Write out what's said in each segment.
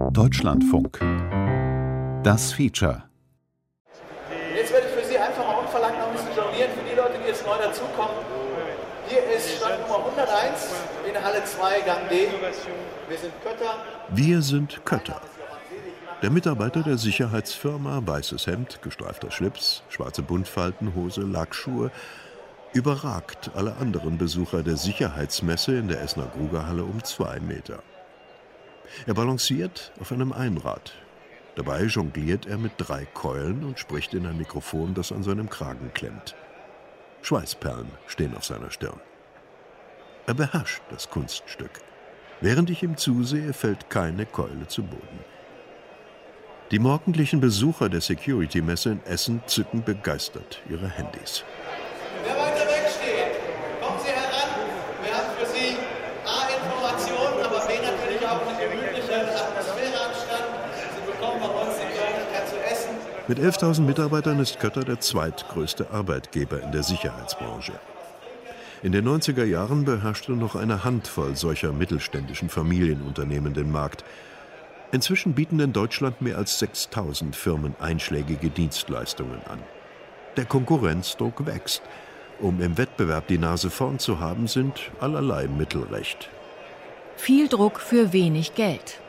Deutschlandfunk. Das Feature. Jetzt werde ich für Sie einfach mal unverlangt noch ein bisschen jonglieren für die Leute, die jetzt neu dazukommen. Hier ist Stand Nummer 101 in Halle 2, Gang D. Wir sind Kötter. Wir sind Kötter. Der Mitarbeiter der Sicherheitsfirma, weißes Hemd, gestreifter Schlips, schwarze Buntfaltenhose, Lackschuhe, überragt alle anderen Besucher der Sicherheitsmesse in der Essener Grugerhalle um 2 Meter. Er balanciert auf einem Einrad. Dabei jongliert er mit 3 Keulen und spricht in ein Mikrofon, das an seinem Kragen klemmt. Schweißperlen stehen auf seiner Stirn. Er beherrscht das Kunststück. Während ich ihm zusehe, fällt keine Keule zu Boden. Die morgendlichen Besucher der Security-Messe in Essen zücken begeistert ihre Handys. Wer weiter weg steht, kommen Sie heran. Wir haben für Sie A, Informationen, aber B, natürlich auch eine gemütliche Atmosphäre am Stand. Sie bekommen bei uns die Möglichkeit zu essen. Mit 11.000 Mitarbeitern ist Kötter der zweitgrößte Arbeitgeber in der Sicherheitsbranche. In den 90er Jahren beherrschte noch eine Handvoll solcher mittelständischen Familienunternehmen den Markt. Inzwischen bieten in Deutschland mehr als 6.000 Firmen einschlägige Dienstleistungen an. Der Konkurrenzdruck wächst. Um im Wettbewerb die Nase vorn zu haben, sind allerlei Mittel recht. Viel Druck für wenig Geld.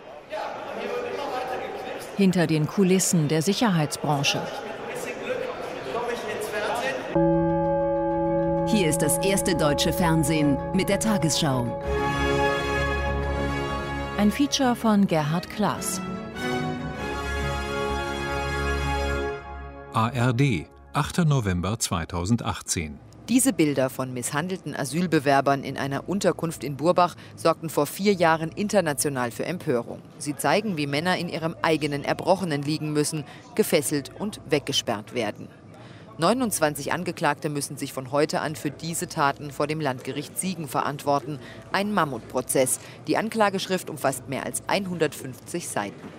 Hinter den Kulissen der Sicherheitsbranche. Hier ist das erste deutsche Fernsehen mit der Tagesschau. Ein Feature von Gerhard Klaas. ARD, 8. November 2018. Diese Bilder von misshandelten Asylbewerbern in einer Unterkunft in Burbach sorgten vor 4 Jahren international für Empörung. Sie zeigen, wie Männer in ihrem eigenen Erbrochenen liegen müssen, gefesselt und weggesperrt werden. 29 Angeklagte müssen sich von heute an für diese Taten vor dem Landgericht Siegen verantworten. Ein Mammutprozess. Die Anklageschrift umfasst mehr als 150 Seiten.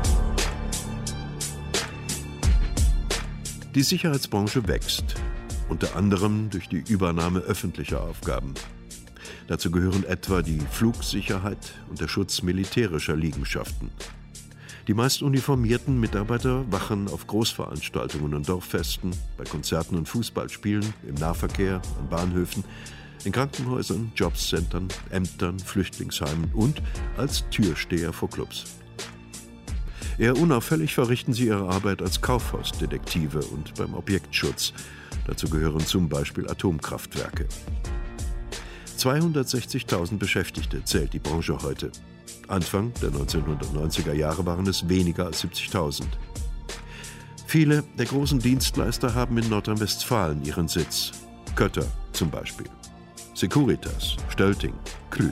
Die Sicherheitsbranche wächst, unter anderem durch die Übernahme öffentlicher Aufgaben. Dazu gehören etwa die Flugsicherheit und der Schutz militärischer Liegenschaften. Die meist uniformierten Mitarbeiter wachen auf Großveranstaltungen und Dorffesten, bei Konzerten und Fußballspielen, im Nahverkehr, an Bahnhöfen, in Krankenhäusern, Jobcentern, Ämtern, Flüchtlingsheimen und als Türsteher vor Clubs. Eher unauffällig verrichten sie ihre Arbeit als Kaufhausdetektive und beim Objektschutz. Dazu gehören zum Beispiel Atomkraftwerke. 260.000 Beschäftigte zählt die Branche heute. Anfang der 1990er Jahre waren es weniger als 70.000. Viele der großen Dienstleister haben in Nordrhein-Westfalen ihren Sitz. Kötter zum Beispiel. Securitas, Stölting, Klü.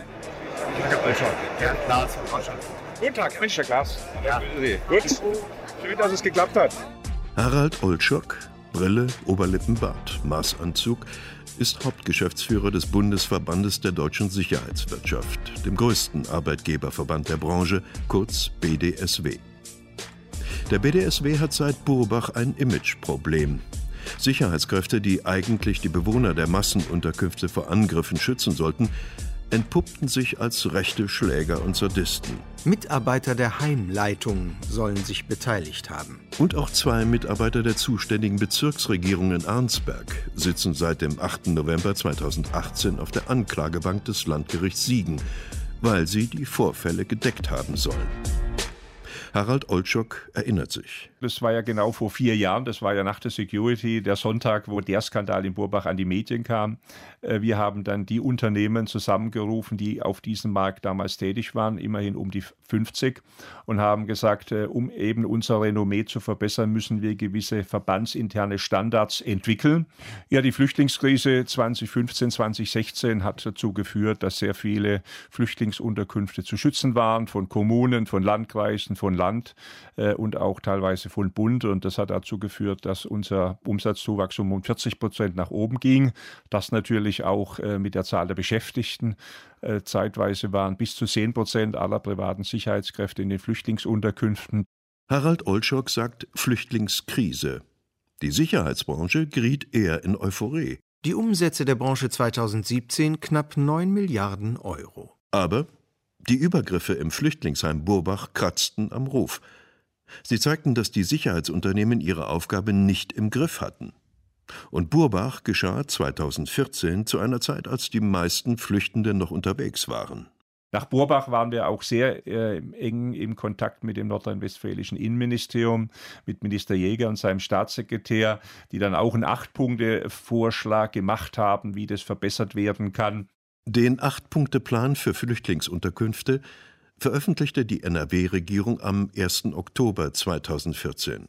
Guten Tag, Mensch, Herr Klaas. Ja. Gut, schön, dass es geklappt hat. Harald Olczok, Brille, Oberlippenbart, Maßanzug, ist Hauptgeschäftsführer des Bundesverbandes der deutschen Sicherheitswirtschaft, dem größten Arbeitgeberverband der Branche, kurz BDSW. Der BDSW hat seit Burbach ein Imageproblem. Sicherheitskräfte, die eigentlich die Bewohner der Massenunterkünfte vor Angriffen schützen sollten, entpuppten sich als rechte Schläger und Sadisten. Mitarbeiter der Heimleitung sollen sich beteiligt haben. Und auch 2 Mitarbeiter der zuständigen Bezirksregierung in Arnsberg sitzen seit dem 8. November 2018 auf der Anklagebank des Landgerichts Siegen, weil sie die Vorfälle gedeckt haben sollen. Harald Olczok erinnert sich. Das war ja genau vor 4 Jahren, das war ja nach der Security, der Sonntag, wo der Skandal in Burbach an die Medien kam. Wir haben dann die Unternehmen zusammengerufen, die auf diesem Markt damals tätig waren, immerhin um die 50, und haben gesagt, um eben unser Renommee zu verbessern, müssen wir gewisse verbandsinterne Standards entwickeln. Ja, die Flüchtlingskrise 2015, 2016 hat dazu geführt, dass sehr viele Flüchtlingsunterkünfte zu schützen waren, von Kommunen, von Landkreisen, von Land und auch teilweise von Bund. Und das hat dazu geführt, dass unser Umsatzzuwachs um 40% nach oben ging. Das natürlich auch mit der Zahl der Beschäftigten. Zeitweise waren bis zu 10% aller privaten Sicherheitskräfte in den Flüchtlingsunterkünften. Harald Olczok sagt Flüchtlingskrise. Die Sicherheitsbranche geriet eher in Euphorie. Die Umsätze der Branche 2017 knapp 9 Milliarden Euro. Aber Die Übergriffe im Flüchtlingsheim Burbach kratzten am Ruf. Sie zeigten, dass die Sicherheitsunternehmen ihre Aufgabe nicht im Griff hatten. Und Burbach geschah 2014 zu einer Zeit, als die meisten Flüchtenden noch unterwegs waren. Nach Burbach waren wir auch sehr eng im Kontakt mit dem nordrhein-westfälischen Innenministerium, mit Minister Jäger und seinem Staatssekretär, die dann auch einen 8-Punkte-Vorschlag gemacht haben, wie das verbessert werden kann. Den 8-Punkte-Plan für Flüchtlingsunterkünfte veröffentlichte die NRW-Regierung am 1. Oktober 2014.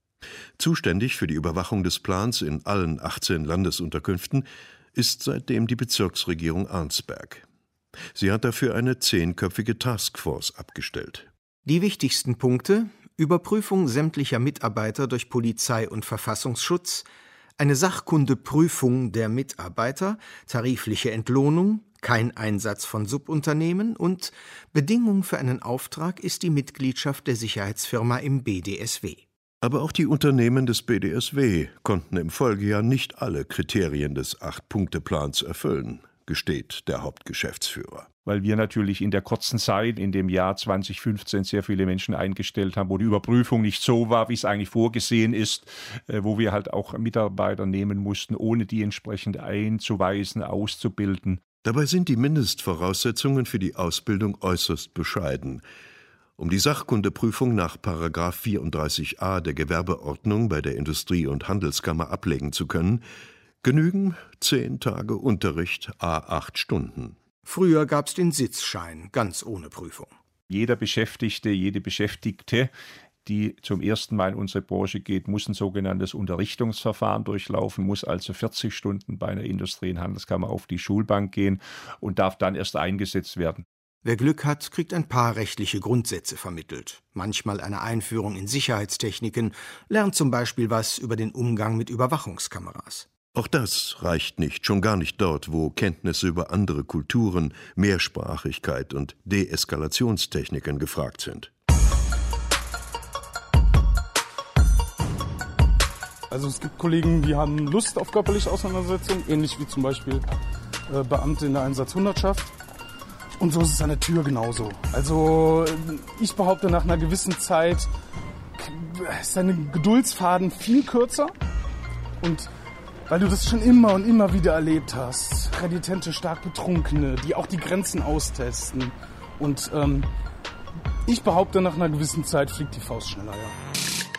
Zuständig für die Überwachung des Plans in allen 18 Landesunterkünften ist seitdem die Bezirksregierung Arnsberg. Sie hat dafür eine 10-köpfige Taskforce abgestellt. Die wichtigsten Punkte: Überprüfung sämtlicher Mitarbeiter durch Polizei und Verfassungsschutz, eine Sachkundeprüfung der Mitarbeiter, tarifliche Entlohnung, kein Einsatz von Subunternehmen und Bedingung für einen Auftrag ist die Mitgliedschaft der Sicherheitsfirma im BDSW. Aber auch die Unternehmen des BDSW konnten im Folgejahr nicht alle Kriterien des 8-Punkte-Plans erfüllen, gesteht der Hauptgeschäftsführer. Weil wir natürlich in der kurzen Zeit, in dem Jahr 2015, sehr viele Menschen eingestellt haben, wo die Überprüfung nicht so war, wie es eigentlich vorgesehen ist, wo wir halt auch Mitarbeiter nehmen mussten, ohne die entsprechend einzuweisen, auszubilden. Dabei sind die Mindestvoraussetzungen für die Ausbildung äußerst bescheiden. Um die Sachkundeprüfung nach § 34a der Gewerbeordnung bei der Industrie- und Handelskammer ablegen zu können, genügen 10 Tage Unterricht à 8 Stunden. Früher gab's den Sitzschein, ganz ohne Prüfung. Jeder Beschäftigte, jede Beschäftigte, die zum ersten Mal in unsere Branche geht, muss ein sogenanntes Unterrichtungsverfahren durchlaufen, muss also 40 Stunden bei einer Industrie- und Handelskammer auf die Schulbank gehen und darf dann erst eingesetzt werden. Wer Glück hat, kriegt ein paar rechtliche Grundsätze vermittelt. Manchmal eine Einführung in Sicherheitstechniken, lernt zum Beispiel was über den Umgang mit Überwachungskameras. Auch das reicht nicht, schon gar nicht dort, wo Kenntnisse über andere Kulturen, Mehrsprachigkeit und Deeskalationstechniken gefragt sind. Also es gibt Kollegen, die haben Lust auf körperliche Auseinandersetzung, ähnlich wie zum Beispiel Beamte in der Einsatzhundertschaft. Und so ist es an der Tür genauso. Also ich behaupte, nach einer gewissen Zeit ist dein Geduldsfaden viel kürzer. Und weil du das schon immer und immer wieder erlebt hast. Renitente, stark Betrunkene, die auch die Grenzen austesten. Und ich behaupte, nach einer gewissen Zeit fliegt die Faust schneller, ja.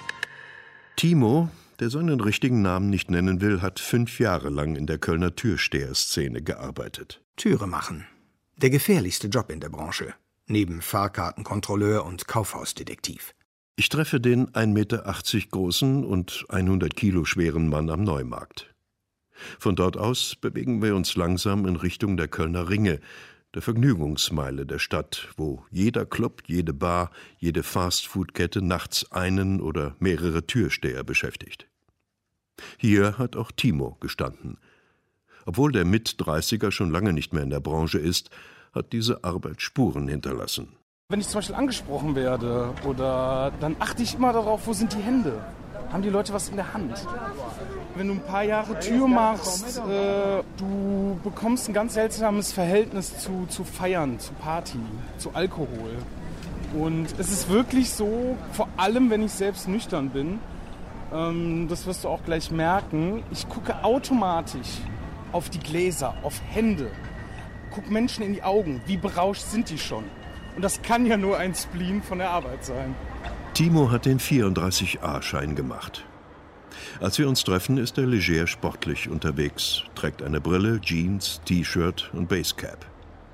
Timo, der seinen richtigen Namen nicht nennen will, hat 5 Jahre lang in der Kölner Türsteherszene gearbeitet. Türe machen. Der gefährlichste Job in der Branche. Neben Fahrkartenkontrolleur und Kaufhausdetektiv. Ich treffe den 1,80 Meter großen und 100 Kilo schweren Mann am Neumarkt. Von dort aus bewegen wir uns langsam in Richtung der Kölner Ringe, der Vergnügungsmeile der Stadt, wo jeder Club, jede Bar, jede Fastfood-Kette nachts einen oder mehrere Türsteher beschäftigt. Hier hat auch Timo gestanden. Obwohl der Mit-30er schon lange nicht mehr in der Branche ist, hat diese Arbeit Spuren hinterlassen. Wenn ich zum Beispiel angesprochen werde, dann achte ich immer darauf, wo sind die Hände? Haben die Leute was in der Hand? Wenn du ein paar Jahre Tür machst, du bekommst ein ganz seltsames Verhältnis zu Feiern, zu Party, zu Alkohol. Und es ist wirklich so, vor allem wenn ich selbst nüchtern bin, das wirst du auch gleich merken, ich gucke automatisch auf die Gläser, auf Hände, guck Menschen in die Augen, wie berauscht sind die schon? Und das kann ja nur ein Spleen von der Arbeit sein. Timo hat den 34a-Schein gemacht. Als wir uns treffen, ist er leger sportlich unterwegs, trägt eine Brille, Jeans, T-Shirt und Basecap.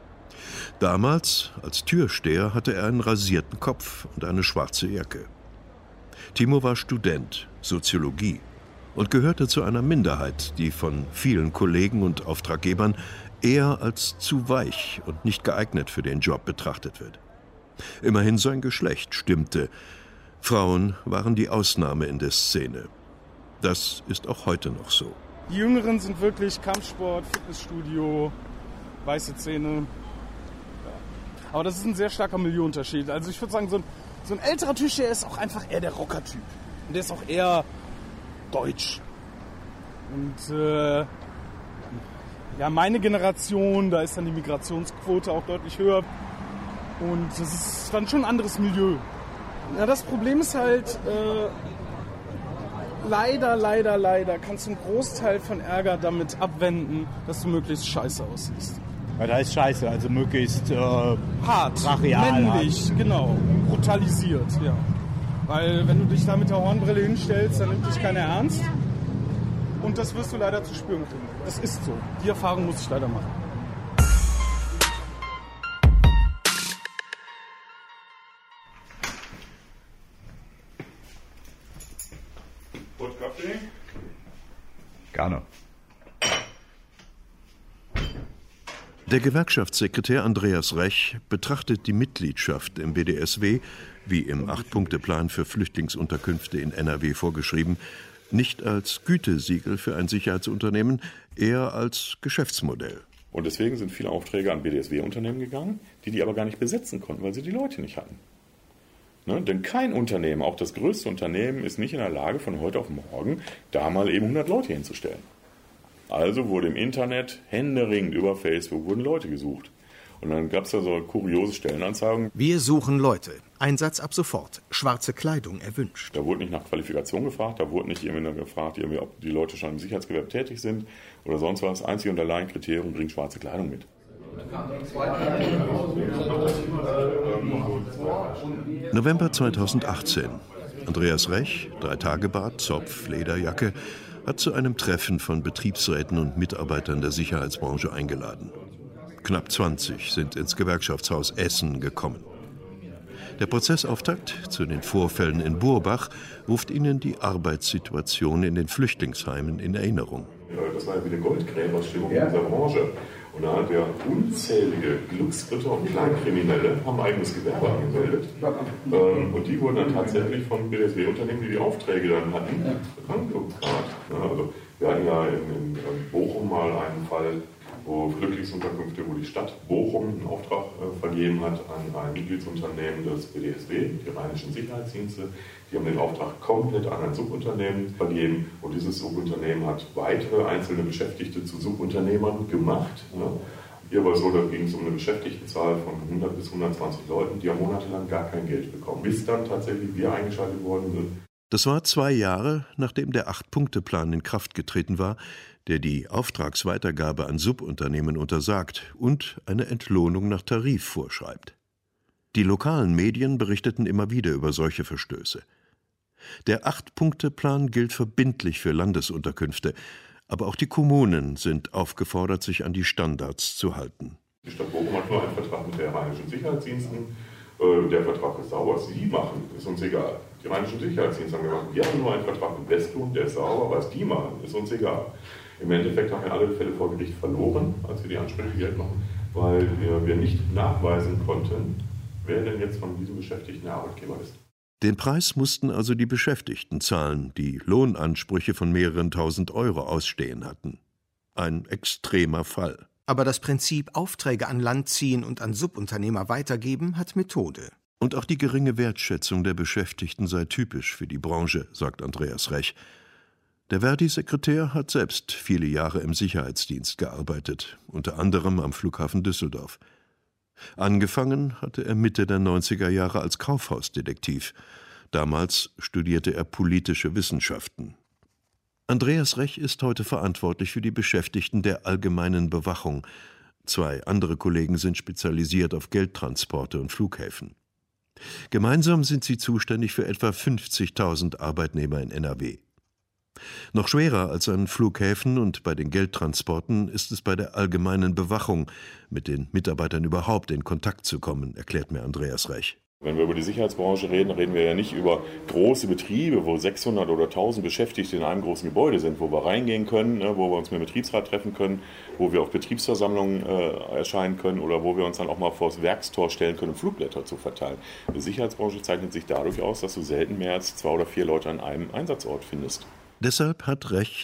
Damals, als Türsteher, hatte er einen rasierten Kopf und eine schwarze Jacke. Timo war Student, Soziologie, und gehörte zu einer Minderheit, die von vielen Kollegen und Auftraggebern eher als zu weich und nicht geeignet für den Job betrachtet wird. Immerhin sein Geschlecht stimmte. Frauen waren die Ausnahme in der Szene. Das ist auch heute noch so. Die Jüngeren sind wirklich Kampfsport, Fitnessstudio, weiße Zähne. Ja. Aber das ist ein sehr starker Milieuunterschied. Also ich würde sagen, so ein älterer Türsteher ist auch einfach eher der Rocker-Typ. Und der ist auch eher deutsch. Und meine Generation, da ist dann die Migrationsquote auch deutlich höher. Und das ist dann schon ein anderes Milieu. Ja, das Problem ist halt, leider kannst du einen Großteil von Ärger damit abwenden, dass du möglichst scheiße aussiehst. Ja, da ist scheiße, also möglichst hart, brachial, männlich, hart. Genau, brutalisiert, ja. Weil wenn du dich da mit der Hornbrille hinstellst, dann nimmt dich keiner ernst. Und das wirst du leider zu spüren kriegen. Das ist so. Die Erfahrung muss ich leider machen. Und Kaffee? Gerne. Der Gewerkschaftssekretär Andreas Rech betrachtet die Mitgliedschaft im BDSW, wie im 8-Punkte-Plan für Flüchtlingsunterkünfte in NRW vorgeschrieben, nicht als Gütesiegel für ein Sicherheitsunternehmen, eher als Geschäftsmodell. Und deswegen sind viele Aufträge an BDSW-Unternehmen gegangen, die aber gar nicht besetzen konnten, weil sie die Leute nicht hatten. Ne? Denn kein Unternehmen, auch das größte Unternehmen, ist nicht in der Lage, von heute auf morgen da mal eben 100 Leute hinzustellen. Also wurde im Internet händeringend über Facebook wurden Leute gesucht. Und dann gab es da so kuriose Stellenanzeigen. Wir suchen Leute. Einsatz ab sofort. Schwarze Kleidung erwünscht. Da wurde nicht nach Qualifikation gefragt, da wurde nicht irgendwie gefragt, ob die Leute schon im Sicherheitsgewerbe tätig sind oder sonst was. Einzig und allein Kriterium, bringt schwarze Kleidung mit. November 2018. Andreas Rech, 3-Tage-Bart, Zopf, Lederjacke, hat zu einem Treffen von Betriebsräten und Mitarbeitern der Sicherheitsbranche eingeladen. Knapp 20 sind ins Gewerkschaftshaus Essen gekommen. Der Prozessauftakt zu den Vorfällen in Burbach ruft ihnen die Arbeitssituation in den Flüchtlingsheimen in Erinnerung. Das war ja wie eine Goldgräberstimmung in dieser Branche. Und da haben wir unzählige Glücksritter und Kleinkriminelle, haben ein eigenes Gewerbe angemeldet. Und die wurden dann tatsächlich von BDSW-Unternehmen, die Aufträge dann hatten, rangekarrt. Also wir hatten ja in Bochum mal einen Fall, wo Flüchtlingsunterkünfte, wo die Stadt Bochum einen Auftrag vergeben hat an ein Mitgliedsunternehmen des BDSW, die Rheinischen Sicherheitsdienste. Die haben den Auftrag komplett an ein Subunternehmen vergeben und dieses Subunternehmen hat weitere einzelne Beschäftigte zu Subunternehmern gemacht. Hier war es so, da ging es um eine Beschäftigtenzahl von 100 bis 120 Leuten, die haben monatelang gar kein Geld bekommen, bis dann tatsächlich wir eingeschaltet worden sind. Das war 2 Jahre, nachdem der 8-Punkte-Plan in Kraft getreten war, der die Auftragsweitergabe an Subunternehmen untersagt und eine Entlohnung nach Tarif vorschreibt. Die lokalen Medien berichteten immer wieder über solche Verstöße. Der 8-Punkte-Plan gilt verbindlich für Landesunterkünfte, aber auch die Kommunen sind aufgefordert, sich an die Standards zu halten. Die Stadt Bochum hat nur einen Vertrag mit der Rheinischen Sicherheitsdiensten. Der Vertrag ist sauber, was Sie machen, ist uns egal. Die Rheinischen Sicherheitsdienste haben gesagt, wir haben nur einen Vertrag mit Westgrund, der ist sauber, was die machen, ist uns egal. Im Endeffekt haben wir alle Fälle vor Gericht verloren, als wir die Ansprüche Geld machen, weil wir nicht nachweisen konnten, wer denn jetzt von diesem Beschäftigten der Arbeitgeber ist. Den Preis mussten also die Beschäftigten zahlen, die Lohnansprüche von mehreren tausend Euro ausstehen hatten. Ein extremer Fall. Aber das Prinzip Aufträge an Land ziehen und an Subunternehmer weitergeben hat Methode. Und auch die geringe Wertschätzung der Beschäftigten sei typisch für die Branche, sagt Andreas Rech. Der Verdi-Sekretär hat selbst viele Jahre im Sicherheitsdienst gearbeitet, unter anderem am Flughafen Düsseldorf. Angefangen hatte er Mitte der 90er Jahre als Kaufhausdetektiv. Damals studierte er politische Wissenschaften. Andreas Rech ist heute verantwortlich für die Beschäftigten der allgemeinen Bewachung. 2 andere Kollegen sind spezialisiert auf Geldtransporte und Flughäfen. Gemeinsam sind sie zuständig für etwa 50.000 Arbeitnehmer in NRW. Noch schwerer als an Flughäfen und bei den Geldtransporten ist es bei der allgemeinen Bewachung, mit den Mitarbeitern überhaupt in Kontakt zu kommen, erklärt mir Andreas Rech. Wenn wir über die Sicherheitsbranche reden, reden wir ja nicht über große Betriebe, wo 600 oder 1000 Beschäftigte in einem großen Gebäude sind, wo wir reingehen können, wo wir uns mit dem Betriebsrat treffen können, wo wir auf Betriebsversammlungen erscheinen können oder wo wir uns dann auch mal vor das Werkstor stellen können, um Flugblätter zu verteilen. Die Sicherheitsbranche zeichnet sich dadurch aus, dass du selten mehr als 2 oder 4 Leute an einem Einsatzort findest. Deshalb hat Rech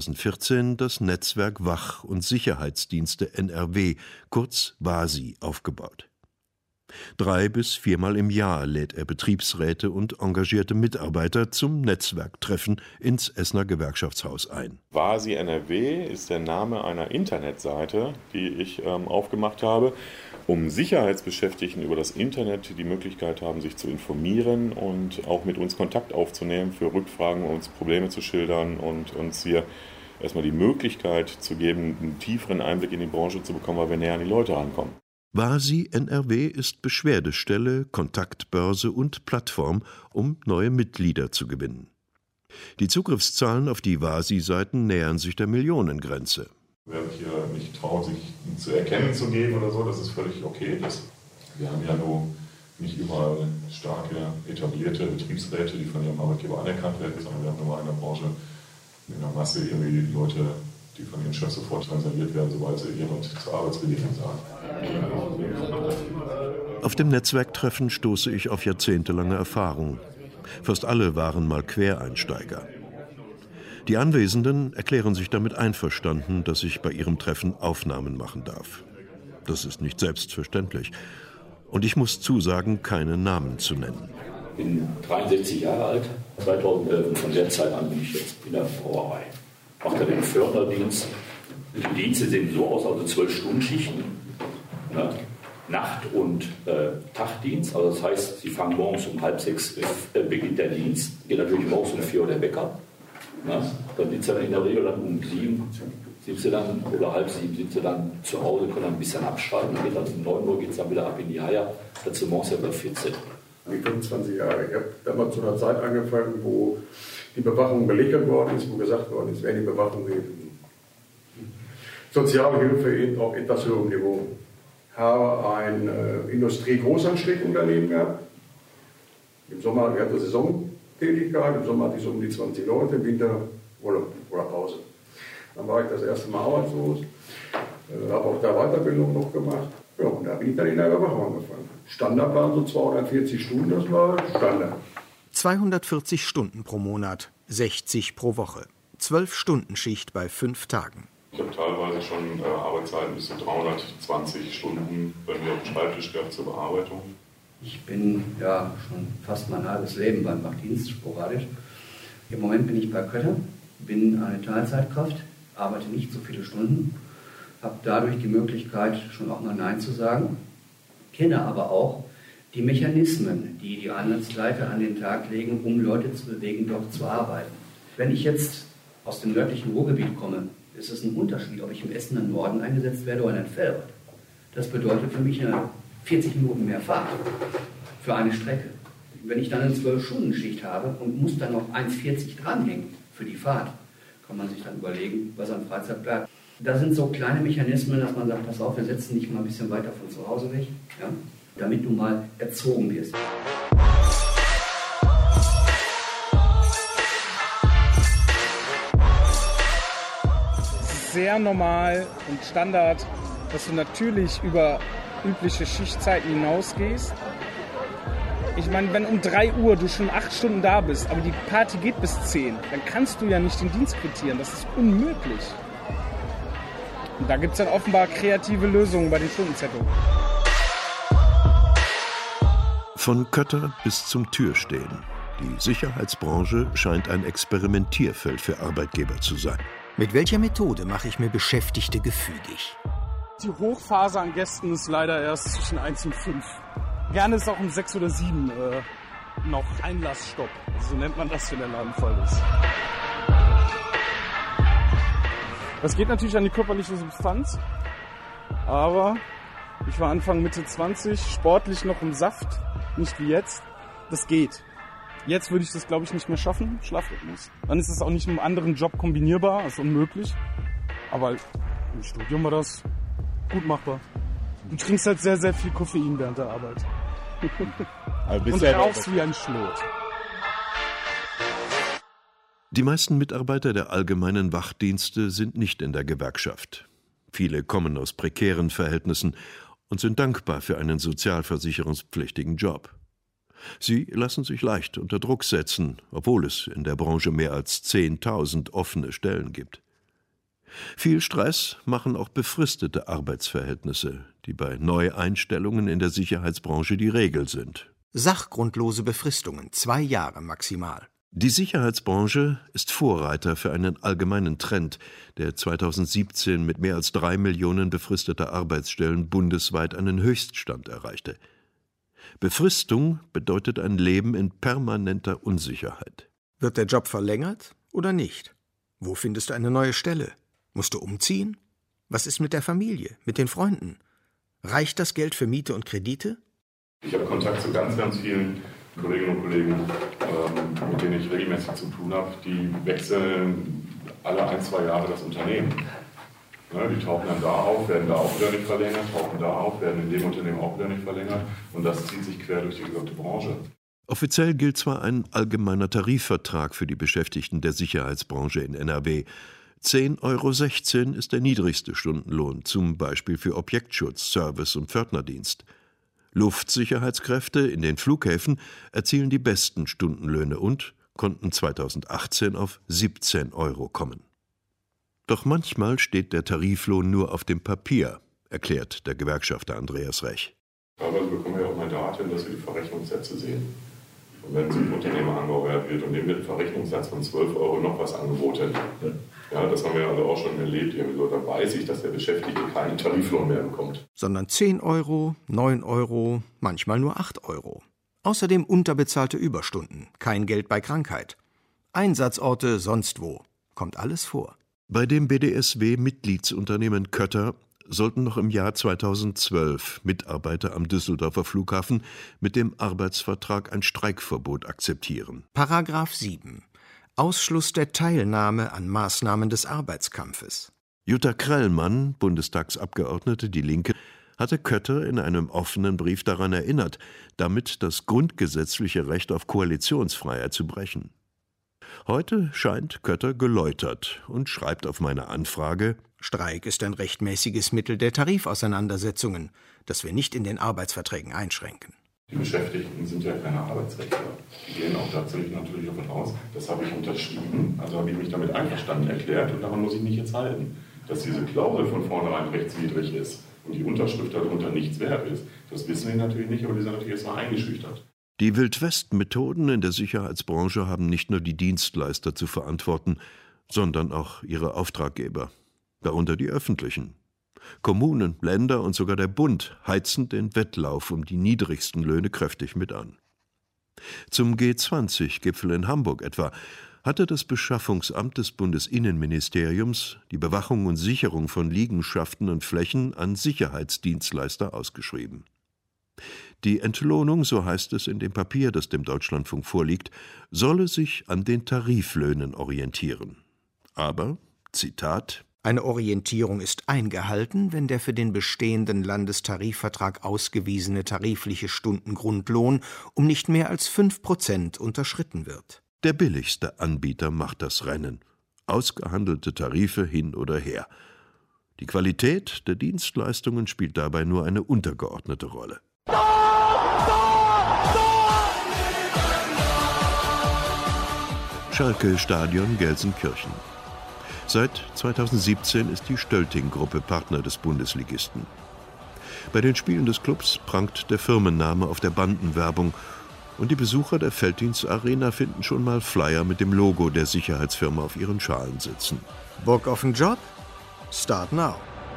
2014 das Netzwerk Wach- und Sicherheitsdienste NRW, kurz WASI, aufgebaut. 3- bis 4-mal im Jahr lädt er Betriebsräte und engagierte Mitarbeiter zum Netzwerktreffen ins Essener Gewerkschaftshaus ein. WASI NRW ist der Name einer Internetseite, die ich aufgemacht habe. um Sicherheitsbeschäftigten über das Internet die Möglichkeit haben, sich zu informieren und auch mit uns Kontakt aufzunehmen für Rückfragen, uns Probleme zu schildern und uns hier erstmal die Möglichkeit zu geben, einen tieferen Einblick in die Branche zu bekommen, weil wir näher an die Leute rankommen. WASI NRW ist Beschwerdestelle, Kontaktbörse und Plattform, um neue Mitglieder zu gewinnen. Die Zugriffszahlen auf die WASI-Seiten nähern sich der Millionengrenze. Wer sich hier nicht traut, sich zu erkennen zu geben oder so, das ist völlig okay. Wir haben ja nur nicht überall starke, etablierte Betriebsräte, die von ihrem Arbeitgeber anerkannt werden, sondern wir haben nur in der Branche in der Masse irgendwie Leute, die von ihren Chefs sofort transferiert werden, sobald sie jemand zur Arbeitsbedingung sagen. Auf dem Netzwerktreffen stoße ich auf jahrzehntelange Erfahrung. Fast alle waren mal Quereinsteiger. Die Anwesenden erklären sich damit einverstanden, dass ich bei ihrem Treffen Aufnahmen machen darf. Das ist nicht selbstverständlich. Und ich muss zusagen, keine Namen zu nennen. Ich bin 63 Jahre alt, 2011, und von der Zeit an bin ich jetzt in der Brauerei. Mache da den Förderdienst. Die Dienste sehen so aus, also 12-Stunden-Schichten. Ne? Nacht- und Tagdienst. Also das heißt, Sie fangen morgens um 5:30 beginnt der Dienst. Geht natürlich morgens um 4 Uhr der Bäcker. Ne? Dann sind Sie dann in der Regel dann um 7 sind Sie dann, oder 6:30 sind Sie dann zu Hause, können dann ein bisschen abschalten. Dann geht dann um 9 Uhr geht es dann wieder ab in die Haie. Dazu morgens etwa 14. Die 25 Jahre. Ich habe damals zu einer Zeit angefangen, wo die Bewachung beleckert worden ist, wo gesagt worden ist, wer die Bewachung hilft. Sozialhilfe eben auf etwas höherem Niveau. Ich habe ein Industrie-Großanstreckunternehmen gehabt. Im Sommer, wir hatten Saisontätigkeit, im Sommer hatte ich so um die 20 Leute, im Winter Urlaub oder Pause. Dann war ich das erste Mal arbeitslos, habe auch da Weiterbildung noch gemacht. Ja, und da bin ich dann in der Überwachung angefangen. Standard waren so 240 Stunden, das war Standard. 240 Stunden pro Monat, 60 pro Woche. 12-Stunden-Schicht bei 5 Tagen. Ich habe teilweise schon Arbeitszeiten bis zu 320 Stunden bei mir auf dem Schreibtisch gehabt zur Bearbeitung. Ich bin ja schon fast mein halbes Leben beim Wachdienst, sporadisch. Im Moment bin ich bei Kötter, bin eine Teilzeitkraft, arbeite nicht so viele Stunden, habe dadurch die Möglichkeit, schon auch mal Nein zu sagen, kenne aber auch die Mechanismen, die die Einsatzleiter an den Tag legen, um Leute zu bewegen, dort zu arbeiten. Wenn ich jetzt aus dem nördlichen Ruhrgebiet komme, ist es ein Unterschied, ob ich im Essener Norden eingesetzt werde oder in Velbert. Das bedeutet für mich eine 40 Minuten mehr Fahrt für eine Strecke. Wenn ich dann eine 12-Stunden-Schicht habe und muss dann noch 1,40 dranhängen für die Fahrt, kann man sich dann überlegen, was an Freizeit bleibt. Da sind so kleine Mechanismen, dass man sagt, pass auf, wir setzen dich mal ein bisschen weiter von zu Hause weg, ja, damit du mal erzogen wirst. Sehr normal und Standard, dass du natürlich über übliche Schichtzeiten hinausgehst. Ich meine, wenn um 3 Uhr du schon 8 Stunden da bist, aber die Party geht bis 10, dann kannst du ja nicht den Dienst quittieren. Das ist unmöglich. Und da gibt es dann offenbar kreative Lösungen bei den Stundenzetteln. Von Kötter bis zum Türstehen. Die Sicherheitsbranche scheint ein Experimentierfeld für Arbeitgeber zu sein. Mit welcher Methode mache ich mir Beschäftigte gefügig? Die Hochphase an Gästen ist leider erst zwischen 1 und 5. Gerne ist auch um 6 oder 7 noch Einlassstopp. So nennt man das, wenn der Laden voll ist. Das geht natürlich an die körperliche Substanz. Aber ich war Anfang Mitte 20, sportlich noch im Saft. Nicht wie jetzt. Das geht. Jetzt würde ich das, glaube ich, nicht mehr schaffen, Schlafrhythmus. Dann ist es auch nicht mit einem anderen Job kombinierbar, das ist unmöglich. Aber im Studium war das gut machbar. Du trinkst halt sehr, sehr viel Koffein während der Arbeit. Und rauchst wie ein Schlot. Die meisten Mitarbeiter der allgemeinen Wachdienste sind nicht in der Gewerkschaft. Viele kommen aus prekären Verhältnissen und sind dankbar für einen sozialversicherungspflichtigen Job. Sie lassen sich leicht unter Druck setzen, obwohl es in der Branche mehr als 10.000 offene Stellen gibt. Viel Stress machen auch befristete Arbeitsverhältnisse, die bei Neueinstellungen in der Sicherheitsbranche die Regel sind. Sachgrundlose Befristungen, 2 Jahre maximal. Die Sicherheitsbranche ist Vorreiter für einen allgemeinen Trend, der 2017 mit mehr als 3 Millionen befristeter Arbeitsstellen bundesweit einen Höchststand erreichte. Befristung bedeutet ein Leben in permanenter Unsicherheit. Wird der Job verlängert oder nicht? Wo findest du eine neue Stelle? Musst du umziehen? Was ist mit der Familie, mit den Freunden? Reicht das Geld für Miete und Kredite? Ich habe Kontakt zu ganz, ganz vielen Kolleginnen und Kollegen, mit denen ich regelmäßig zu tun habe. Die wechseln alle 1-2 Jahre das Unternehmen. Ja, die tauchen dann da auf, werden da auch wieder nicht verlängert, tauchen da auf, werden in dem Unternehmen auch wieder nicht verlängert. Und das zieht sich quer durch die gesamte Branche. Offiziell gilt zwar ein allgemeiner Tarifvertrag für die Beschäftigten der Sicherheitsbranche in NRW. 10,16 € ist der niedrigste Stundenlohn, zum Beispiel für Objektschutz, Service und Pförtnerdienst. Luftsicherheitskräfte in den Flughäfen erzielen die besten Stundenlöhne und konnten 2018 auf 17 € kommen. Doch manchmal steht der Tariflohn nur auf dem Papier, erklärt der Gewerkschafter Andreas Rech. Teilweise bekommen wir auch Mandat hin, dass wir die Verrechnungssätze sehen. Und wenn zum Unternehmer angeheuert wird und dem wird ein Verrechnungssatz von 12 € noch was angeboten, ja, das haben wir also auch schon erlebt, dann weiß ich, dass der Beschäftigte keinen Tariflohn mehr bekommt. Sondern 10 €, 9 €, manchmal nur 8 €. Außerdem unterbezahlte Überstunden, kein Geld bei Krankheit. Einsatzorte sonst wo. Kommt alles vor. Bei dem BDSW-Mitgliedsunternehmen Kötter sollten noch im Jahr 2012 Mitarbeiter am Düsseldorfer Flughafen mit dem Arbeitsvertrag ein Streikverbot akzeptieren. Paragraph 7. Ausschluss der Teilnahme an Maßnahmen des Arbeitskampfes. Jutta Krellmann, Bundestagsabgeordnete Die Linke, hatte Kötter in einem offenen Brief daran erinnert, damit das grundgesetzliche Recht auf Koalitionsfreiheit zu brechen. Heute scheint Kötter geläutert und schreibt auf meine Anfrage: Streik ist ein rechtmäßiges Mittel der Tarifauseinandersetzungen, das wir nicht in den Arbeitsverträgen einschränken. Die Beschäftigten sind ja keine Arbeitsrechtler. Die gehen auch tatsächlich natürlich davon aus, das habe ich unterschrieben, also habe ich mich damit einverstanden erklärt und daran muss ich mich jetzt halten. Dass diese Klausel von vornherein rechtswidrig ist und die Unterschrift darunter nichts wert ist, das wissen wir natürlich nicht, aber die sind natürlich jetzt mal eingeschüchtert. Die Wildwest-Methoden in der Sicherheitsbranche haben nicht nur die Dienstleister zu verantworten, sondern auch ihre Auftraggeber, darunter die öffentlichen. Kommunen, Länder und sogar der Bund heizen den Wettlauf um die niedrigsten Löhne kräftig mit an. Zum G20-Gipfel in Hamburg etwa hatte das Beschaffungsamt des Bundesinnenministeriums die Bewachung und Sicherung von Liegenschaften und Flächen an Sicherheitsdienstleister ausgeschrieben. Die Entlohnung, so heißt es in dem Papier, das dem Deutschlandfunk vorliegt, solle sich an den Tariflöhnen orientieren. Aber, Zitat: Eine Orientierung ist eingehalten, wenn der für den bestehenden Landestarifvertrag ausgewiesene tarifliche Stundengrundlohn um nicht mehr als 5% unterschritten wird. Der billigste Anbieter macht das Rennen. Ausgehandelte Tarife hin oder her. Die Qualität der Dienstleistungen spielt dabei nur eine untergeordnete Rolle. Schalke-Stadion Gelsenkirchen. Seit 2017 ist die Stölting-Gruppe Partner des Bundesligisten. Bei den Spielen des Clubs prangt der Firmenname auf der Bandenwerbung und die Besucher der Felddienst-Arena finden schon mal Flyer mit dem Logo der Sicherheitsfirma auf ihren Schalen sitzen. Bock auf einen Job? Start now.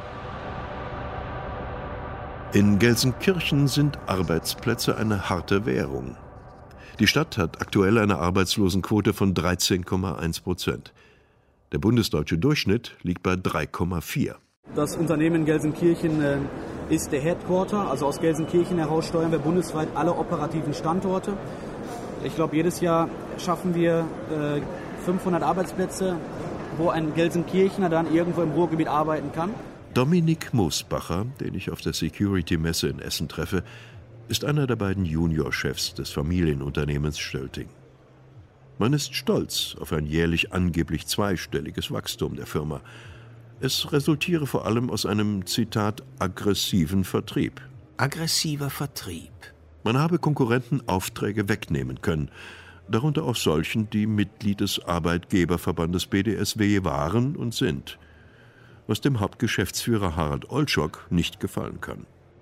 In Gelsenkirchen sind Arbeitsplätze eine harte Währung. Die Stadt hat aktuell eine Arbeitslosenquote von 13,1%. Der bundesdeutsche Durchschnitt liegt bei 3,4. Das Unternehmen in Gelsenkirchen ist der Headquarter. Also aus Gelsenkirchen heraus steuern wir bundesweit alle operativen Standorte. Ich glaube, jedes Jahr schaffen wir 500 Arbeitsplätze, wo ein Gelsenkirchener dann irgendwo im Ruhrgebiet arbeiten kann. Dominik Moosbacher, den ich auf der Security-Messe in Essen treffe, ist einer der beiden Juniorchefs des Familienunternehmens Stölting. Man ist stolz auf ein jährlich angeblich zweistelliges Wachstum der Firma. Es resultiere vor allem aus einem, Zitat, aggressiven Vertrieb. Aggressiver Vertrieb. Man habe Konkurrenten Aufträge wegnehmen können, darunter auch solchen, die Mitglied des Arbeitgeberverbandes BDSW waren und sind. Was dem Hauptgeschäftsführer Harald Olschok nicht gefallen kann.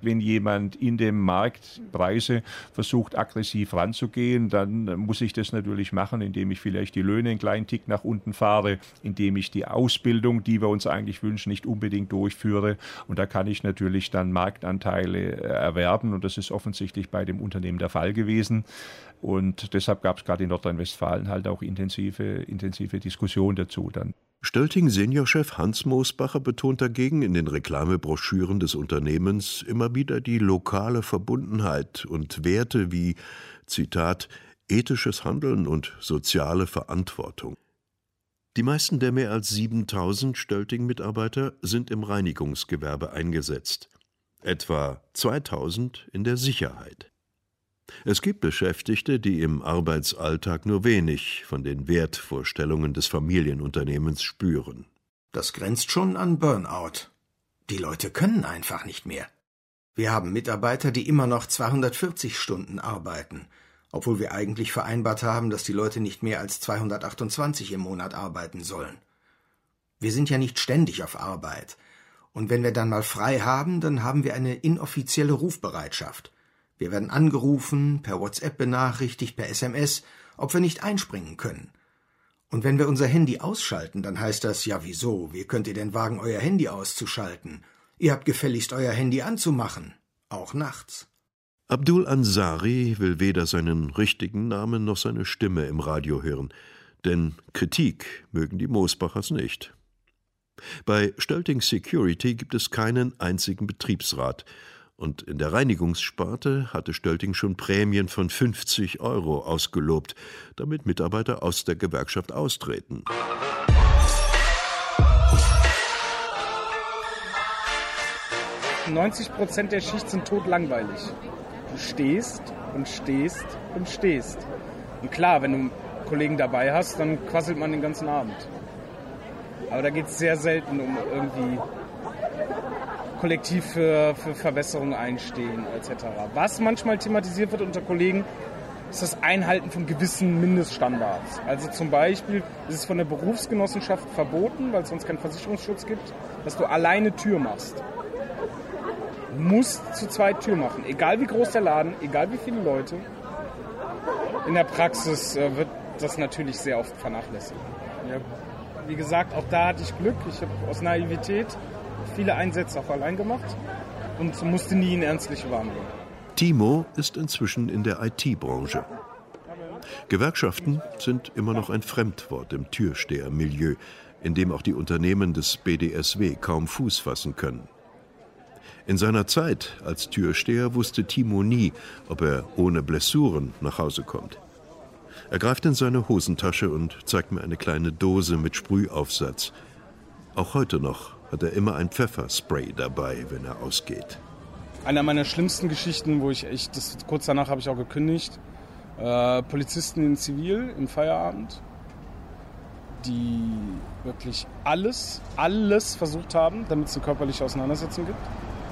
Wenn jemand in dem Markt Preise versucht, aggressiv ranzugehen, dann muss ich das natürlich machen, indem ich vielleicht die Löhne einen kleinen Tick nach unten fahre, indem ich die Ausbildung, die wir uns eigentlich wünschen, nicht unbedingt durchführe. Und da kann ich natürlich dann Marktanteile erwerben. Und das ist offensichtlich bei dem Unternehmen der Fall gewesen. Und deshalb gab es gerade in Nordrhein-Westfalen halt auch intensive Diskussionen dazu dann. Stölting-Seniorchef Hans Mosbacher betont dagegen in den Reklamebroschüren des Unternehmens immer wieder die lokale Verbundenheit und Werte wie, Zitat, ethisches Handeln und soziale Verantwortung. Die meisten der mehr als 7.000 Stölting-Mitarbeiter sind im Reinigungsgewerbe eingesetzt, etwa 2.000 in der Sicherheit. Es gibt Beschäftigte, die im Arbeitsalltag nur wenig von den Wertvorstellungen des Familienunternehmens spüren. Das grenzt schon an Burnout. Die Leute können einfach nicht mehr. Wir haben Mitarbeiter, die immer noch 240 Stunden arbeiten, obwohl wir eigentlich vereinbart haben, dass die Leute nicht mehr als 228 im Monat arbeiten sollen. Wir sind ja nicht ständig auf Arbeit. Und wenn wir dann mal frei haben, dann haben wir eine inoffizielle Rufbereitschaft. Wir werden angerufen, per WhatsApp benachrichtigt, per SMS, ob wir nicht einspringen können. Und wenn wir unser Handy ausschalten, dann heißt das, ja wieso, wie könnt ihr denn wagen, euer Handy auszuschalten? Ihr habt gefälligst euer Handy anzumachen, auch nachts. Abdul Ansari will weder seinen richtigen Namen noch seine Stimme im Radio hören, denn Kritik mögen die Mosbachers nicht. Bei Stölting Security gibt es keinen einzigen Betriebsrat, und in der Reinigungssparte hatte Stölting schon Prämien von 50 € ausgelobt, damit Mitarbeiter aus der Gewerkschaft austreten. %90 der Schicht sind totlangweilig. Du stehst und stehst und stehst. Und klar, wenn du einen Kollegen dabei hast, dann quasselt man den ganzen Abend. Aber da geht es sehr selten um irgendwie kollektiv für Verbesserungen einstehen etc. Was manchmal thematisiert wird unter Kollegen, ist das Einhalten von gewissen Mindeststandards. Also zum Beispiel ist es von der Berufsgenossenschaft verboten, weil es sonst keinen Versicherungsschutz gibt, dass du alleine Tür machst. Du musst zu zweit Tür machen, egal wie groß der Laden, egal wie viele Leute. In der Praxis wird das natürlich sehr oft vernachlässigt. Ja, wie gesagt, auch da hatte ich Glück. Ich habe aus Naivität viele Einsätze auch allein gemacht und musste nie in ernstliche Verhandlungen. Timo ist inzwischen in der IT-Branche. Gewerkschaften sind immer noch ein Fremdwort im Türstehermilieu, in dem auch die Unternehmen des BDSW kaum Fuß fassen können. In seiner Zeit als Türsteher wusste Timo nie, ob er ohne Blessuren nach Hause kommt. Er greift in seine Hosentasche und zeigt mir eine kleine Dose mit Sprühaufsatz. Auch heute noch hat er immer ein Pfefferspray dabei, wenn er ausgeht. Einer meiner schlimmsten Geschichten, kurz danach habe ich auch gekündigt, Polizisten in Zivil im Feierabend, die wirklich alles versucht haben, damit es eine körperliche Auseinandersetzung gibt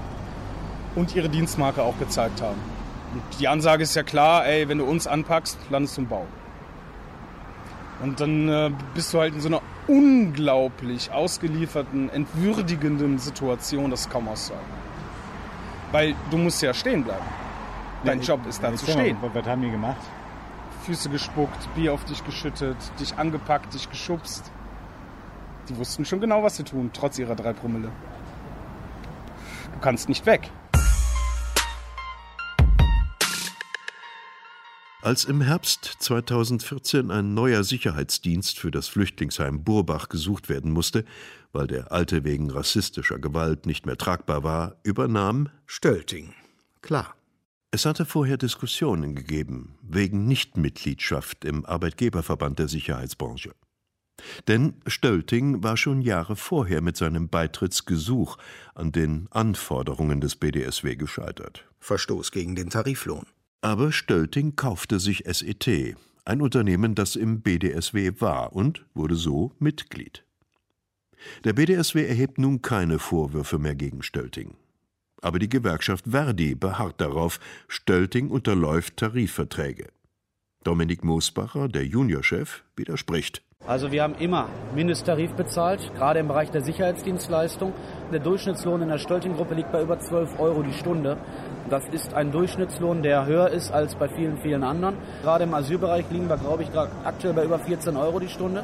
und ihre Dienstmarke auch gezeigt haben. Und die Ansage ist ja klar, ey, wenn du uns anpackst, landest du im Bau. Und dann bist du halt in so einer unglaublich ausgelieferten, entwürdigenden Situation, das kaum auszuhalten. Weil du musst ja stehen bleiben. Dein Job ist da zu stehen. Was haben die gemacht? Füße gespuckt, Bier auf dich geschüttet, dich angepackt, dich geschubst. Die wussten schon genau, was sie tun, trotz ihrer 3 Promille. Du kannst nicht weg. Als im Herbst 2014 ein neuer Sicherheitsdienst für das Flüchtlingsheim Burbach gesucht werden musste, weil der alte wegen rassistischer Gewalt nicht mehr tragbar war, übernahm Stölting. Klar. Es hatte vorher Diskussionen gegeben, wegen Nichtmitgliedschaft im Arbeitgeberverband der Sicherheitsbranche. Denn Stölting war schon Jahre vorher mit seinem Beitrittsgesuch an den Anforderungen des BDSW gescheitert. Verstoß gegen den Tariflohn. Aber Stölting kaufte sich SET, ein Unternehmen, das im BDSW war, und wurde so Mitglied. Der BDSW erhebt nun keine Vorwürfe mehr gegen Stölting. Aber die Gewerkschaft Verdi beharrt darauf, Stölting unterläuft Tarifverträge. Dominik Mosbacher, der Juniorchef, widerspricht. Also wir haben immer Mindesttarif bezahlt, gerade im Bereich der Sicherheitsdienstleistung. Der Durchschnittslohn in der Stölting-Gruppe liegt bei über 12 € die Stunde. Das ist ein Durchschnittslohn, der höher ist als bei vielen, vielen anderen. Gerade im Asylbereich liegen wir, glaube ich, aktuell bei über 14 € die Stunde.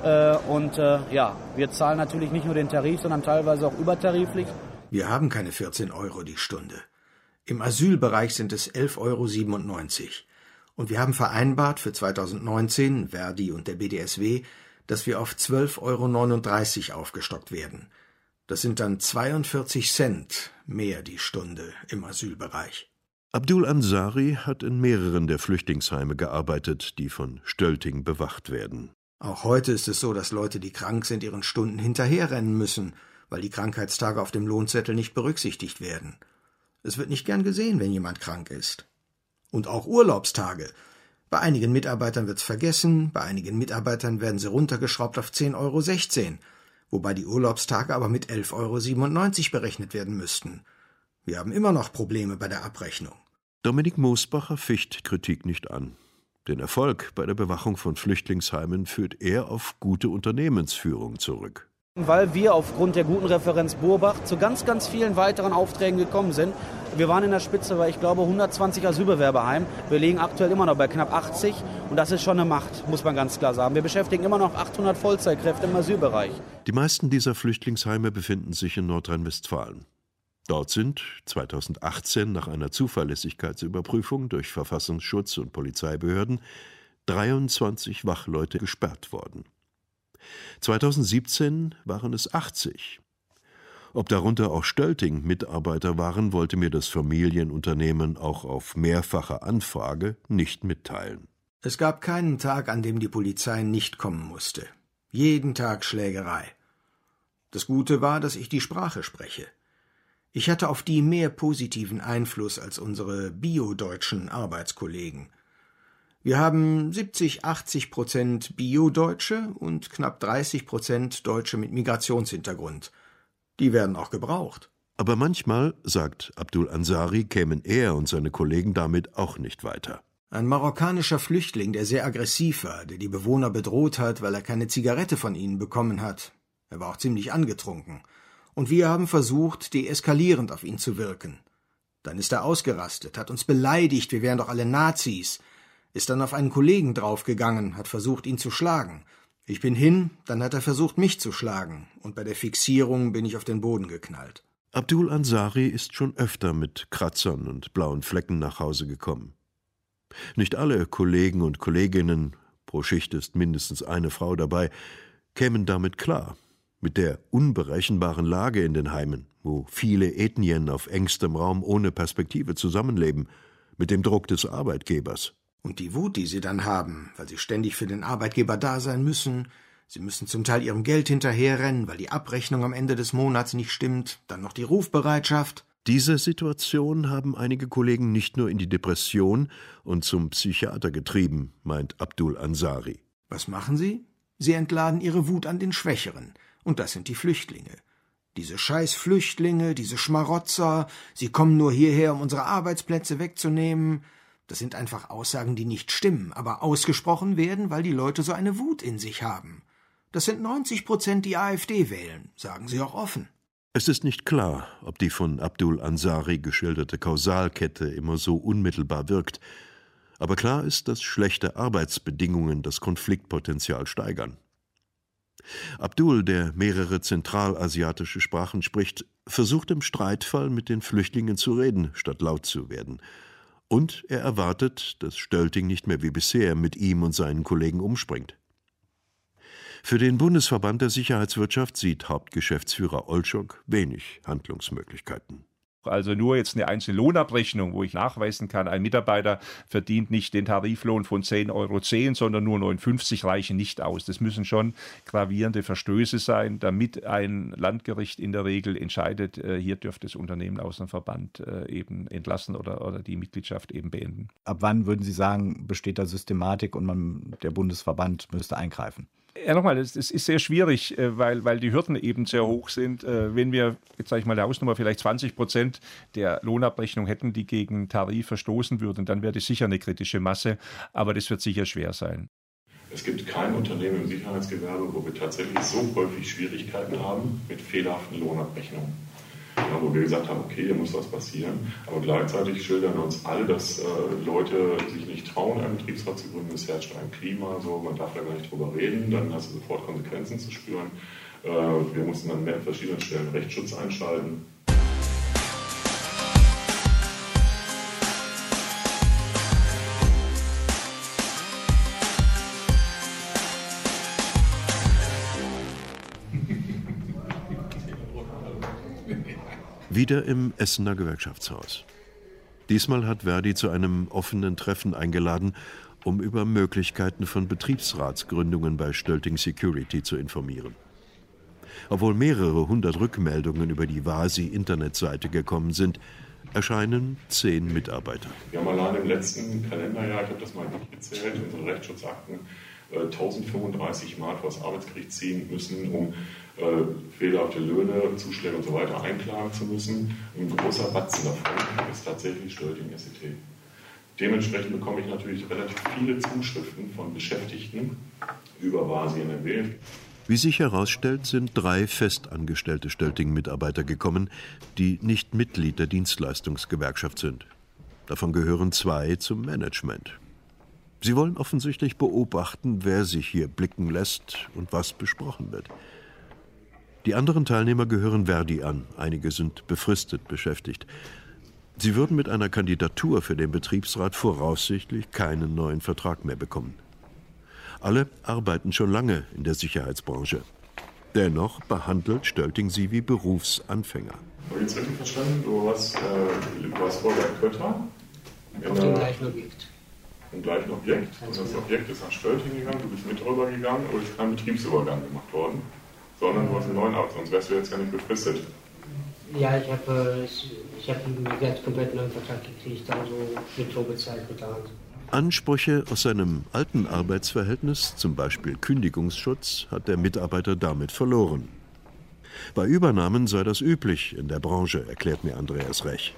Wir zahlen natürlich nicht nur den Tarif, sondern teilweise auch übertariflich. Wir haben keine 14 € die Stunde. Im Asylbereich sind es 11,97 €. Und wir haben vereinbart für 2019, Verdi und der BDSW, dass wir auf 12,39 € aufgestockt werden. Das sind dann 42 Cent mehr die Stunde im Asylbereich. Abdul Ansari hat in mehreren der Flüchtlingsheime gearbeitet, die von Stölting bewacht werden. Auch heute ist es so, dass Leute, die krank sind, ihren Stunden hinterherrennen müssen, weil die Krankheitstage auf dem Lohnzettel nicht berücksichtigt werden. Es wird nicht gern gesehen, wenn jemand krank ist. Und auch Urlaubstage. Bei einigen Mitarbeitern wird's vergessen, bei einigen Mitarbeitern werden sie runtergeschraubt auf 10,16 €, wobei die Urlaubstage aber mit 11,97 € berechnet werden müssten. Wir haben immer noch Probleme bei der Abrechnung. Dominik Mosbacher ficht Kritik nicht an. Den Erfolg bei der Bewachung von Flüchtlingsheimen führt er auf gute Unternehmensführung zurück. Weil wir aufgrund der guten Referenz Burbach zu ganz, ganz vielen weiteren Aufträgen gekommen sind. Wir waren in der Spitze bei, ich glaube, 120 Asylbewerberheimen. Wir liegen aktuell immer noch bei knapp 80 und das ist schon eine Macht, muss man ganz klar sagen. Wir beschäftigen immer noch 800 Vollzeitkräfte im Asylbereich. Die meisten dieser Flüchtlingsheime befinden sich in Nordrhein-Westfalen. Dort sind 2018 nach einer Zuverlässigkeitsüberprüfung durch Verfassungsschutz und Polizeibehörden 23 Wachleute gesperrt worden. 2017 waren es 80. Ob darunter auch Stölting-Mitarbeiter waren, wollte mir das Familienunternehmen auch auf mehrfache Anfrage nicht mitteilen. Es gab keinen Tag, an dem die Polizei nicht kommen musste. Jeden Tag Schlägerei. Das Gute war, dass ich die Sprache spreche. Ich hatte auf die mehr positiven Einfluss als unsere biodeutschen Arbeitskollegen. Wir haben 70-80% Bio-Deutsche und knapp 30% Deutsche mit Migrationshintergrund. Die werden auch gebraucht. Aber manchmal, sagt Abdul Ansari, kämen er und seine Kollegen damit auch nicht weiter. Ein marokkanischer Flüchtling, der sehr aggressiv war, der die Bewohner bedroht hat, weil er keine Zigarette von ihnen bekommen hat. Er war auch ziemlich angetrunken. Und wir haben versucht, deeskalierend auf ihn zu wirken. Dann ist er ausgerastet, hat uns beleidigt, wir wären doch alle Nazis. Ist dann auf einen Kollegen draufgegangen, hat versucht, ihn zu schlagen. Ich bin hin, dann hat er versucht, mich zu schlagen. Und bei der Fixierung bin ich auf den Boden geknallt. Abdul Ansari ist schon öfter mit Kratzern und blauen Flecken nach Hause gekommen. Nicht alle Kollegen und Kolleginnen, pro Schicht ist mindestens eine Frau dabei, kämen damit klar. Mit der unberechenbaren Lage in den Heimen, wo viele Ethnien auf engstem Raum ohne Perspektive zusammenleben, mit dem Druck des Arbeitgebers. Und die Wut, die sie dann haben, weil sie ständig für den Arbeitgeber da sein müssen. Sie müssen zum Teil ihrem Geld hinterherrennen, weil die Abrechnung am Ende des Monats nicht stimmt. Dann noch die Rufbereitschaft. Diese Situation haben einige Kollegen nicht nur in die Depression und zum Psychiater getrieben, meint Abdul Ansari. Was machen sie? Sie entladen ihre Wut an den Schwächeren. Und das sind die Flüchtlinge. Diese scheiß Flüchtlinge, diese Schmarotzer, sie kommen nur hierher, um unsere Arbeitsplätze wegzunehmen. Das sind einfach Aussagen, die nicht stimmen, aber ausgesprochen werden, weil die Leute so eine Wut in sich haben. Das sind 90%, die AfD wählen, sagen sie auch offen. Es ist nicht klar, ob die von Abdul Ansari geschilderte Kausalkette immer so unmittelbar wirkt. Aber klar ist, dass schlechte Arbeitsbedingungen das Konfliktpotenzial steigern. Abdul, der mehrere zentralasiatische Sprachen spricht, versucht im Streitfall mit den Flüchtlingen zu reden, statt laut zu werden. Und er erwartet, dass Stölting nicht mehr wie bisher mit ihm und seinen Kollegen umspringt. Für den Bundesverband der Sicherheitswirtschaft sieht Hauptgeschäftsführer Olschok wenig Handlungsmöglichkeiten. Also nur jetzt eine einzelne Lohnabrechnung, wo ich nachweisen kann, ein Mitarbeiter verdient nicht den Tariflohn von 10,10 €, sondern nur 59 reichen nicht aus. Das müssen schon gravierende Verstöße sein, damit ein Landgericht in der Regel entscheidet, hier dürfte das Unternehmen aus dem Verband eben entlassen oder die Mitgliedschaft eben beenden. Ab wann würden Sie sagen, besteht da Systematik und der Bundesverband müsste eingreifen? Ja, nochmal, es ist sehr schwierig, weil die Hürden eben sehr hoch sind. Wenn wir, jetzt sage ich mal der Hausnummer, vielleicht 20% der Lohnabrechnung hätten, die gegen Tarif verstoßen würden, dann wäre das sicher eine kritische Masse, aber das wird sicher schwer sein. Es gibt kein Unternehmen im Sicherheitsgewerbe, wo wir tatsächlich so häufig Schwierigkeiten haben mit fehlerhaften Lohnabrechnungen. Ja, wo wir gesagt haben, okay, hier muss was passieren. Aber gleichzeitig schildern uns alle, dass Leute sich nicht trauen, einen Betriebsrat zu gründen. Es herrscht ein Klima, so, man darf da gar nicht drüber reden, dann hast du sofort Konsequenzen zu spüren. Wir mussten dann an verschiedenen Stellen Rechtsschutz einschalten. Wieder im Essener Gewerkschaftshaus. Diesmal hat Verdi zu einem offenen Treffen eingeladen, um über Möglichkeiten von Betriebsratsgründungen bei Stölting Security zu informieren. Obwohl mehrere hundert Rückmeldungen über die VASI-Internetseite gekommen sind, erscheinen 10 Mitarbeiter. Wir haben allein im letzten Kalenderjahr, ich habe das mal durchgezählt, unsere Rechtsschutzakten 1035 Mal vor das Arbeitsgericht ziehen müssen, um fehlerhafte Löhne, Zuschläge und so weiter einklagen zu müssen. Ein großer Batzen davon ist tatsächlich Stölting SET. Dementsprechend bekomme ich natürlich relativ viele Zuschriften von Beschäftigten über VASI NRW. Wie sich herausstellt, sind 3 festangestellte Stölting-Mitarbeiter gekommen, die nicht Mitglied der Dienstleistungsgewerkschaft sind. Davon gehören 2 zum Management. Sie wollen offensichtlich beobachten, wer sich hier blicken lässt und was besprochen wird. Die anderen Teilnehmer gehören Verdi an, einige sind befristet beschäftigt. Sie würden mit einer Kandidatur für den Betriebsrat voraussichtlich keinen neuen Vertrag mehr bekommen. Alle arbeiten schon lange in der Sicherheitsbranche. Dennoch behandelt Stölting sie wie Berufsanfänger. Habe ich jetzt richtig verstanden? Du warst vorher bei Kötter? Auf dem gleichen Objekt. Im gleichen Objekt? Und das Objekt ist nach Stölting gegangen, du bist mit drüber gegangen, aber es ist kein Betriebsübergang gemacht worden, sondern du hast einen neuen Arbeitsvertrag, sonst wärst du jetzt gar nicht befristet. Ja, ich habe einen ganz komplett neuen Vertrag gekriegt, also mit Probezeit mit der Hand. Ansprüche aus seinem alten Arbeitsverhältnis, zum Beispiel Kündigungsschutz, hat der Mitarbeiter damit verloren. Bei Übernahmen sei das üblich in der Branche, erklärt mir Andreas Rech.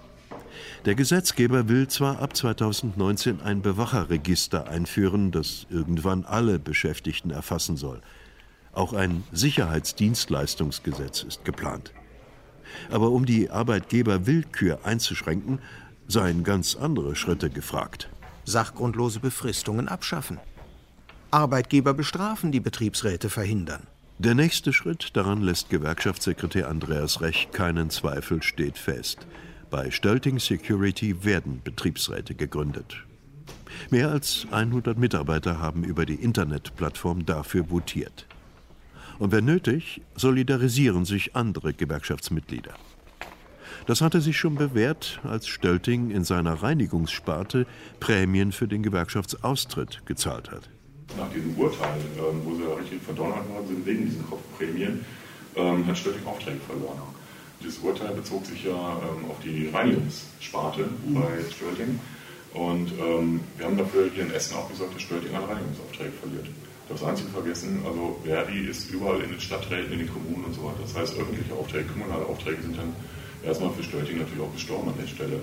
Der Gesetzgeber will zwar ab 2019 ein Bewacherregister einführen, das irgendwann alle Beschäftigten erfassen soll. Auch ein Sicherheitsdienstleistungsgesetz ist geplant. Aber um die Arbeitgeberwillkür einzuschränken, seien ganz andere Schritte gefragt. Sachgrundlose Befristungen abschaffen. Arbeitgeber bestrafen, die Betriebsräte verhindern. Der nächste Schritt, daran lässt Gewerkschaftssekretär Andreas Rech keinen Zweifel, steht fest. Bei Stölting Security werden Betriebsräte gegründet. Mehr als 100 Mitarbeiter haben über die Internetplattform dafür votiert. Und wenn nötig, solidarisieren sich andere Gewerkschaftsmitglieder. Das hatte sich schon bewährt, als Stölting in seiner Reinigungssparte Prämien für den Gewerkschaftsaustritt gezahlt hat. Nach diesem Urteil, wo sie richtig verdonnert worden sind wegen diesen Kopfprämien, hat Stölting Aufträge verloren. Dieses Urteil bezog sich ja auf die Reinigungssparte bei Stölting. Und wir haben dafür hier in Essen auch gesagt, dass Stölting alle Reinigungsaufträge verliert. Das einzige vergessen, also Verdi ist überall in den Stadträten, in den Kommunen und so weiter. Das heißt, öffentliche Aufträge, kommunale Aufträge sind dann erstmal für Stölting natürlich auch gestorben an der Stelle.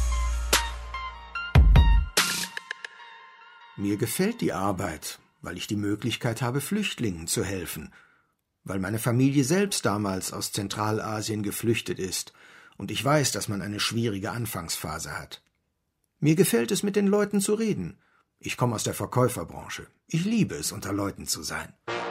Mir gefällt die Arbeit, weil ich die Möglichkeit habe, Flüchtlingen zu helfen. Weil meine Familie selbst damals aus Zentralasien geflüchtet ist und ich weiß, dass man eine schwierige Anfangsphase hat. Mir gefällt es, mit den Leuten zu reden. Ich komme aus der Verkäuferbranche. Ich liebe es, unter Leuten zu sein.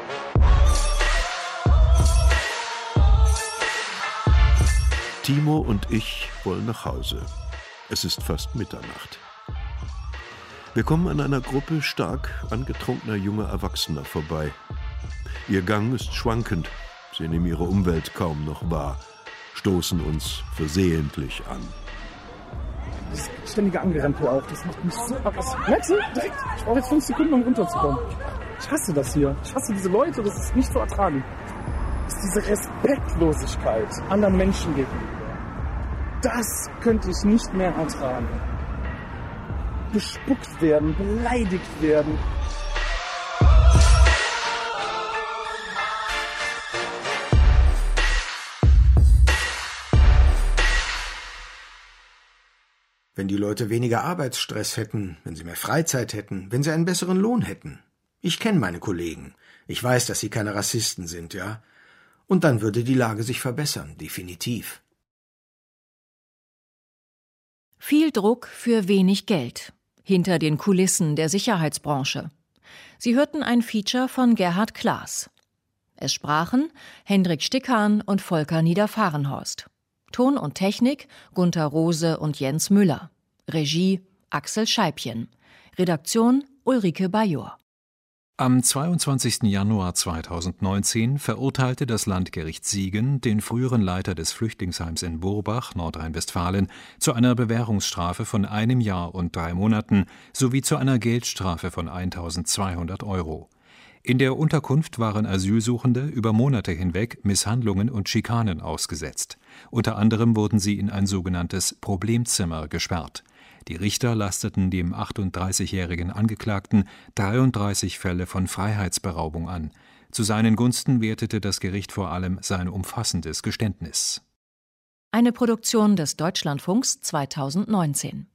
Timo und ich wollen nach Hause. Es ist fast Mitternacht. Wir kommen an einer Gruppe stark angetrunkener junger Erwachsener vorbei. Ihr Gang ist schwankend. Sie nehmen ihre Umwelt kaum noch wahr, stoßen uns versehentlich an. Das ständige Angerempel auch, das macht mich so aggressiv. Merkst du? Direkt. Ich brauche jetzt 5 Sekunden, um runterzukommen. Ich hasse das hier. Ich hasse diese Leute, das ist nicht zu ertragen. Das ist diese Respektlosigkeit anderen Menschen gegenüber. Das könnte ich nicht mehr ertragen. Bespuckt werden, beleidigt werden. Wenn die Leute weniger Arbeitsstress hätten, wenn sie mehr Freizeit hätten, wenn sie einen besseren Lohn hätten. Ich kenne meine Kollegen. Ich weiß, dass sie keine Rassisten sind, ja. Und dann würde die Lage sich verbessern, definitiv. Viel Druck für wenig Geld. Hinter den Kulissen der Sicherheitsbranche. Sie hörten ein Feature von Gerhard Klaas. Es sprachen Hendrik Stickhahn und Volker Niederfahrenhorst. Ton und Technik Gunther Rose und Jens Müller. Regie Axel Scheibchen. Redaktion Ulrike Bajor. Am 22. Januar 2019 verurteilte das Landgericht Siegen den früheren Leiter des Flüchtlingsheims in Burbach, Nordrhein-Westfalen, zu einer Bewährungsstrafe von 1 Jahr und 3 Monaten sowie zu einer Geldstrafe von 1.200 €. In der Unterkunft waren Asylsuchende über Monate hinweg Misshandlungen und Schikanen ausgesetzt. Unter anderem wurden sie in ein sogenanntes Problemzimmer gesperrt. Die Richter lasteten dem 38-jährigen Angeklagten 33 Fälle von Freiheitsberaubung an. Zu seinen Gunsten wertete das Gericht vor allem sein umfassendes Geständnis. Eine Produktion des Deutschlandfunks 2019.